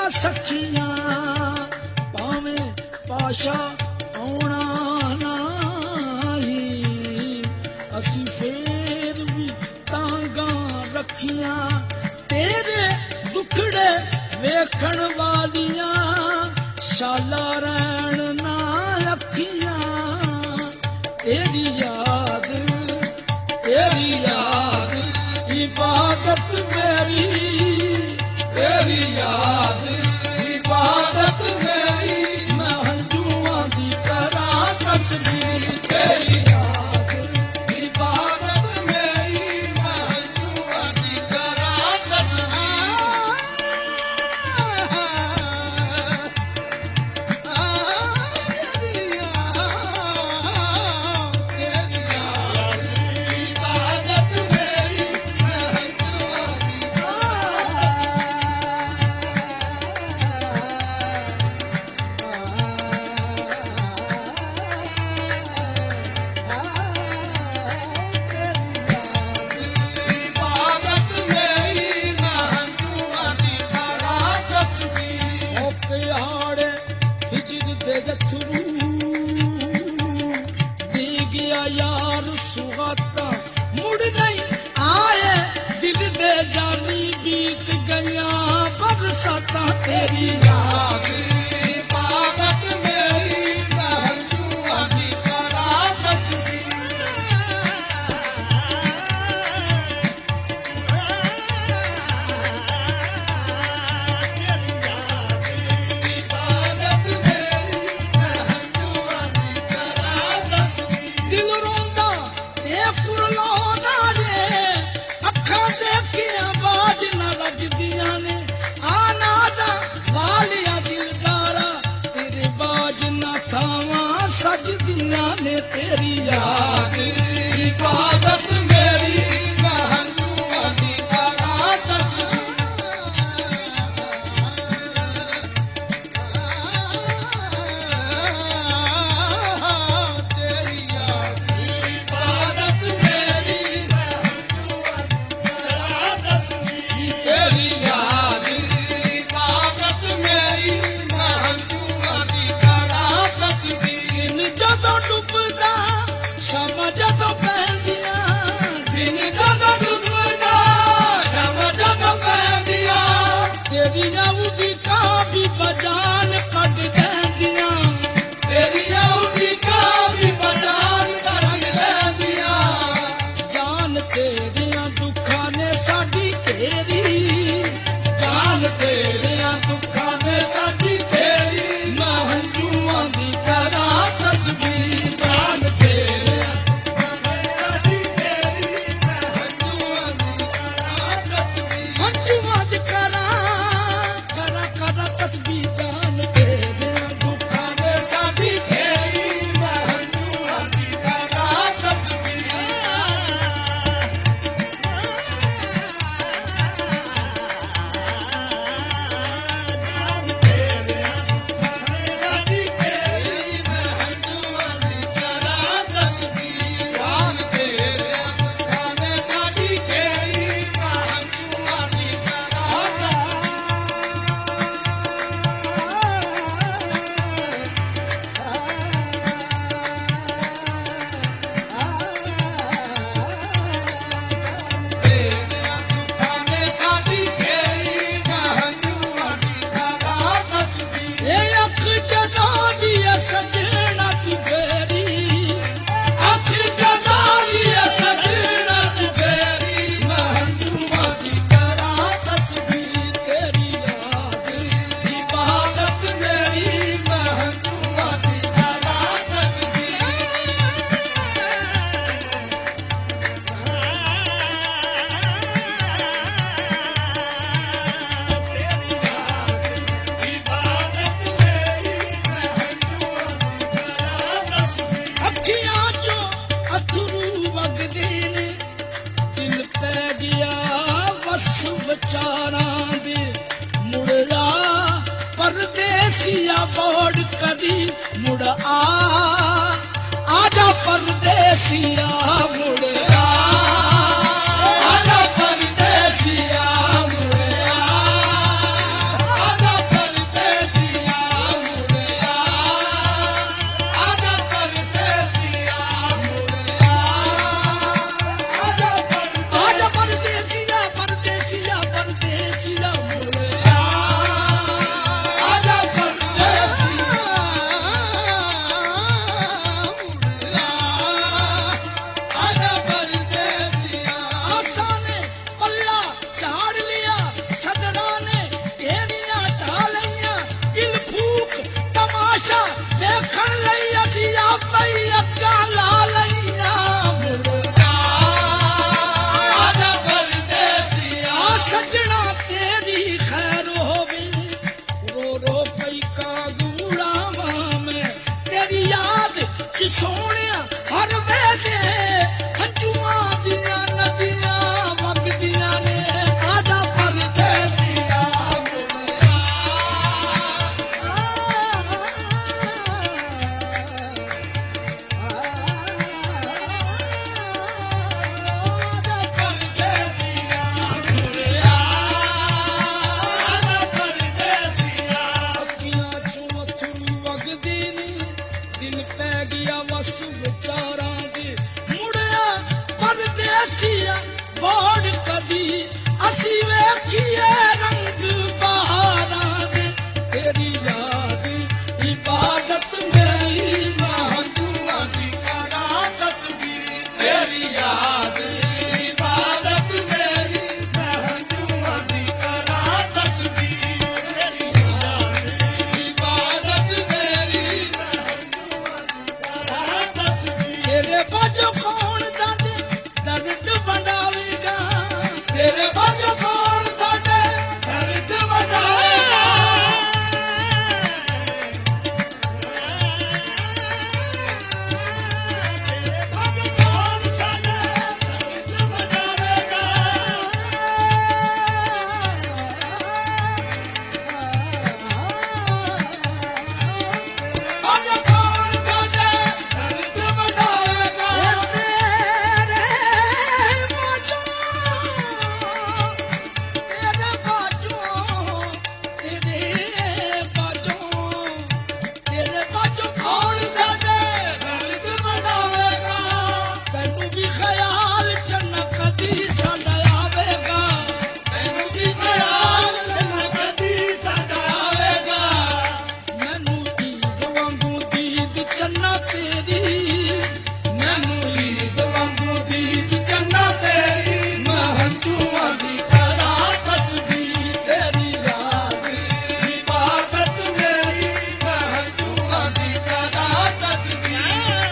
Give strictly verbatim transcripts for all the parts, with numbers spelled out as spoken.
तेरिया सखियां पावे पाशा आउणा नहीं असी फेर भी तांगा रखियां तेरे दुखड़े वेखण वालियां शाला रैण ना अखियां तेरी याद तेरी याद इबादत मेरी तेरी याद इबादत मेरी मैं हंजुआं दी करा तस्बीह तेरी याद इबादत मेरी मैं हंजुआं दी करा यार सुहाता मुड़ नहीं आए दिल दे जानी बीत गया बरसाता तेरी याद इबादत मेरी मैं हंजुआं दी करा तस्बीह तेरी याद इबादत मेरी मैं हंजुआं दी करा तस्बीह तेरी याद इबादत मेरी मैं हंजुआं दी करा तस्बीह तेरी याद इबादत मेरी मैं हंजुआं दी करा तस्बीह जदों डुबदा शामां जदों पैंदियां दिन जदों डुबदा शामां जदों पैंदियां तेरियां उड़ीकां भी बजान कढ देंदियां तेरियां उड़ीकां भी बजान कढ देंदियां जान तेरियां दुखां ने साडी घेरी जान तेरियां दुखां ने साडी घेरी मैं हंजुआं दी करा तस्बीह जान तेरियां साडी घेरी मैं हंजुआं दी करा तस्बीह हंजुआं दी करा करा करा तस्बीह जान तेरियां दुखां ने साडी घेरी मैं हंजुआं दी करा तस्बीह विचारां दे मुड़रा परदेसिया बोड़ कदी मुड़ आ आजा परदेसिया मुड़ आ आजा परदेसिया मुड़ आ आजा ਲਈ ਅਸੀਂ ਆਪੇ ਹੀ ਅੱਗਾ ਲਾ ਲਈਆਂ ਮੁੜਦਾ ਆਜਾ ਪਰਦੇਸੀਆ ਸੱਜਣਾ ਤੇਰੀ ਖੈਰ ਹੋਵੇ ਰੋ ਰੋ ਪਈ ਕਾਗੂੜਾਵਾਂ ਮੈਂ ਤੇਰੀ ਯਾਦ ਚ ਸੋਹਣਿਆ ਹਰ ਵੇਲੇ ਹੰਝੂਆਂ ਦੀਆਂ ਨਦੀਆਂ ਵਗਦੀਆਂ ਨੇ ਆਜਾ ਪਰਦੇਸੀਆ ਦਿਲ ਪੈ ਗਿਆ ਵਸ ਵਿਚਾਰਾਂ ਦੇ ਮੁੜਿਆ ਪਰਦੇਸੀਆ ਬੋੜ ਕਦੀ ਅਸੀਂ ਵੇਖੀਏ ਰੰਗ ਬਹਾਰਾਂ ਦੇ ਤੇਰੀ ਯਾਦ ਇਬਾਦਤ ਮੇਰੀ ਮੈਂ ਹੰਝੂਆਂ ਦੀ ਕਰਾਂ ਤਸਬੀਹ ਤੇਰੀ ਯਾਦ ਇਬਾਦਤ ਮੇਰੀ ਮੈਂ ਹੰਝੂਆਂ ਦੀ ਕਰਾਂ ਤਸਬੀਹ ਤੇਰੀ ਯਾਦ ਇਬਾਦਤ ਮੇਰੀ ਤੇਰੇ ਬਾਝੋਂ ਕੌਣ ਸਾਡੇ ਦਰਦ ਵੰਡਾਵੇਗਾ ਤੇਰੇ ਬਾਝੋਂ ਕੌਣ ਸਾਡੇ ਦਰਦ ਵੰਡਾਵੇਗਾ ਤੇਰੇ ਬਾਝੋਂ ਕੌਣ ਸਾਡੇ ਦਰਦ ਵੰਡਾਵੇਗਾ ਬਾਝੋਂ ਕੌਣ ਸਾਡੇ ਦਰਦ ਵੰਡਾਵੇਗਾ ਤੇਰੇ ਬਾਝੋਂ ਤੇਰੇ ਬਾਝੋਂ ਤੇਰੇ ਬਾਝੋਂ ਤੇਰੇ ਬਾਝੋਂ ਕੌਣ ਸਾਡੇ ਦਰਦ ਵੰਡਾਵੇਗਾ ਤੈਨੂੰ ਵੀ ਖਿਆਲ ਚ ਨਾ ਕਦੀ ਸਾਡਾ ਆਵੇਗਾ ਤੈਨੂੰ ਵੀ ਖਿਆਲ ਚ ਨਾ ਕਦੀ ਸਾਡਾ ਆਵੇਗਾ ਮੈਨੂੰ ਈਦ ਵਾਂਗੂ ਦੀਦ ਚੰਨਾ ਤੇਰੀ ਮੈਨੂੰ ਈਦ ਵਾਂਗੂ ਦੀਦ ਚੰਨਾ ਤੇਰੀ ਮੈਂ ਹੰਝੂਆਂ ਦੀ ਕਰਾਂ ਤਸਬੀਹ ਤੇਰੀ ਯਾਦ ਇਬਾਦਤ ਮੇਰੀ ਮੈਂ ਹੰਝੂਆਂ ਦੀ ਕਰਾਂ ਤਸਬੀਹ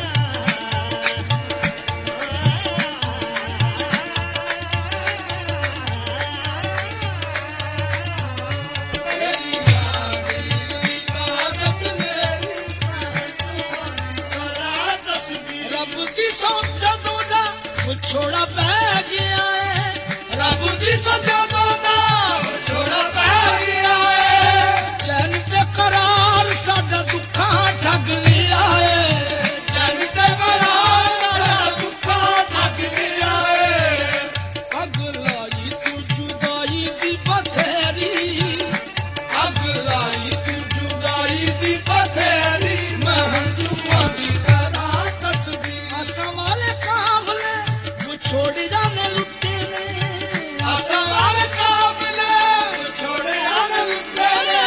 ਤੇਰੀ ਯਾਦ ਇਬਾਦਤ ਮੇਰੀ ਮੈਂ ਹੰਝੂਆਂ ਦੀ ਕਰਾਂ ਤਸਬੀਹ ਰੱਬ ਦੀ ਸੌਂ ਜਦੋਂ ਦਾ ਵਿਛੋੜਾ ਪੈ ਗਿਆ ਏ ਰੱਬ ਦੀ ਸੌਂ ਜਦੋਂ ਦਾ ਵਿਛੋੜਾ ਪੈ ਗਿਆ ਏ ਚੈਨ ਤੇ ਕਰਾਰ ਸਾਡਾ ਦੁੱਖਾਂ ਠੱਗ ਲਿਆ ਏ ਚੈਨ ਤੇ ਕਰਾਰ ਸਾਡਾ ਦੁੱਖਾਂ ਠੱਗ ਲਿਆ ਏ ਅੱਗ ਲਾਈ ਤੂੰ ਜੁਦਾਈ ਦੀ ਬਥੇਰੀ ਅੱਗ ਲਾਈ ਤੂੰ ਜੁਦਾਈ ਦੀ ਬਥੇਰੀ ਮੈਂ ਹੰਝੂਆਂ ਦੀ ਕਰਾਂ ਤਸਬੀਹ ਆਸਾਂ ਵਾਲੇ ਕਾਬਲੇ ਵਿਛੋੜਿਆਂ ਨੇ ਲੁੱਟੇ ਨੇ ਆਸਾਂ ਵਾਲੇ ਕਾਬਲੇ ਵਿਛੋੜਿਆਂ ਨੇ ਲੁੱਟੇ ਨੇ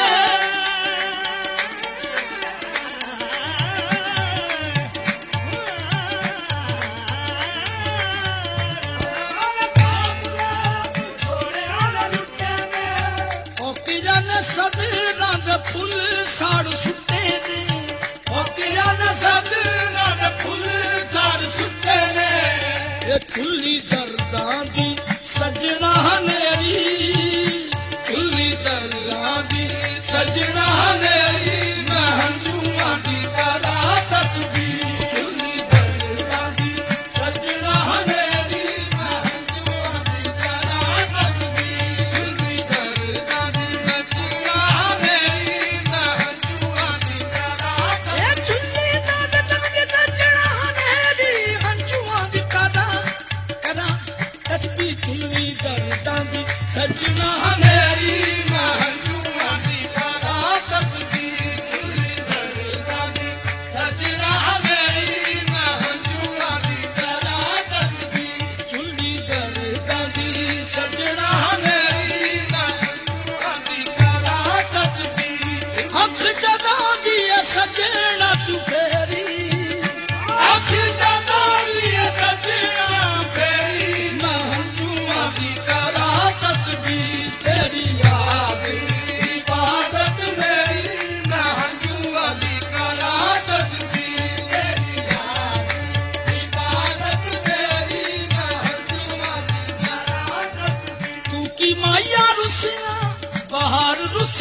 ਆਸਾਂ ਵਾਲੇ ਕਾਬਲੇ ਵਿਛੋੜਿਆਂ ਨੇ ਲੁੱਟੇ ਨੇ ਫਕੀਰਾਂ ਨੇ ਸਦਰਾਂ ਦੇ ਫੁੱਲ ਸਾੜ ਸੁੱਟੇ ਨੇ ਫਕੀਰਾਂ ਨੇ ਸਦਰਾਂ ਦੇ ਫੁੱਲ ਸਾੜ ਸੁੱਟੇ ਨੇ ਇਹ ਚੁੱਲੀ ਦਰਦਾਂ ਦੀ ਸਜਣਾ ਹਨੇਰੀ ਚੁੱਲੀ ਦਰਦਾਂ ਦੀ ਸਜਣਾ ਹਨੇਰੀ ਮੈਂ ਹੰਝੂਆਂ ਦੀ ਕਰਾਂ ਤਸਬੀਹ ਚੁੱਲੀ ਦਰਦਾਂ ਦੀ ਸਜਣਾ ਹਨੇਰੀ ਮੈਂ ਹੰਝੂਆਂ ਦੀ ਕਰਾਂ ਤਸਬੀਹ ਚੁੱਲੀ ਦਰਦਾਂ ਦੀ ਸਜਣਾ ਹਨੇਰੀ ਮੈਂ ਹੰਝੂਆਂ ਦੀ ਕਰਾਂ ਇਹ ਚੁੱਲੀ ਦਰਦਾਂ ਦੀ ਸਜਣਾ ਹਨੇਰੀ ਹੰਝੂਆਂ ਦੀ ਕਰਾਂ ਕਰਾਂ ਤਸਬੀਹ ਚੁੱਲੀ ਦਰਦਾਂ ਦੀ ਸਜਣਾ ਹਨੇਰੀ ਮੈਂ ਹੰਝੂਆਂ ਦੀ ਕਰਾਂ ਤਸਬੀਹ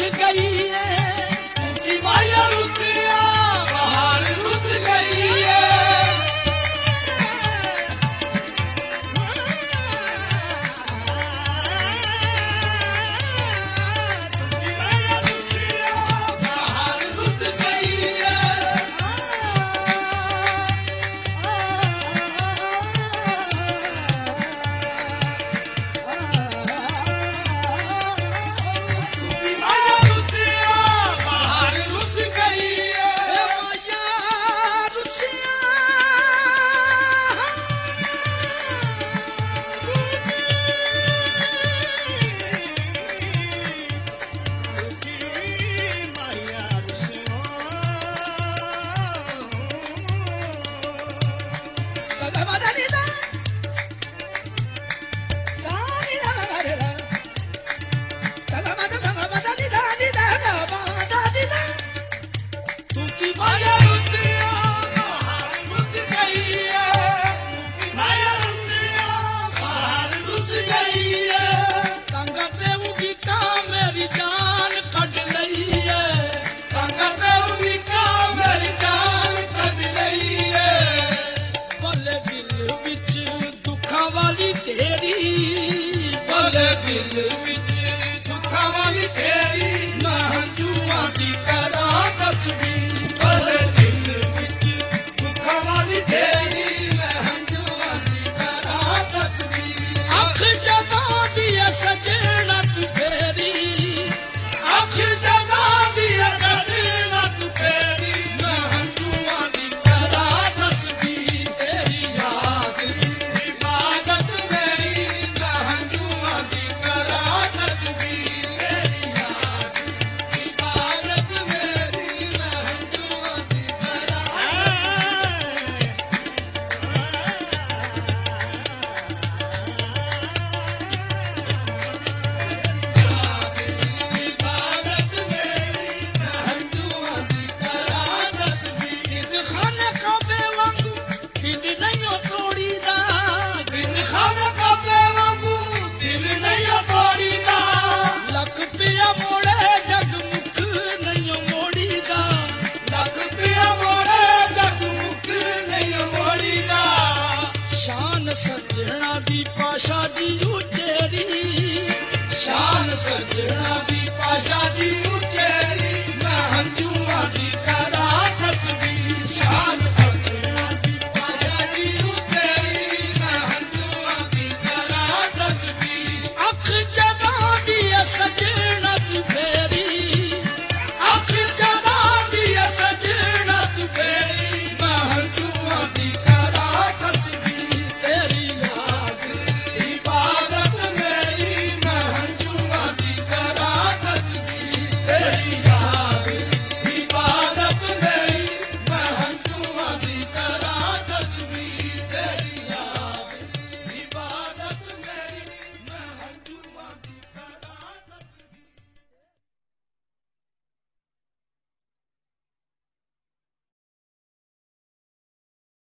गई है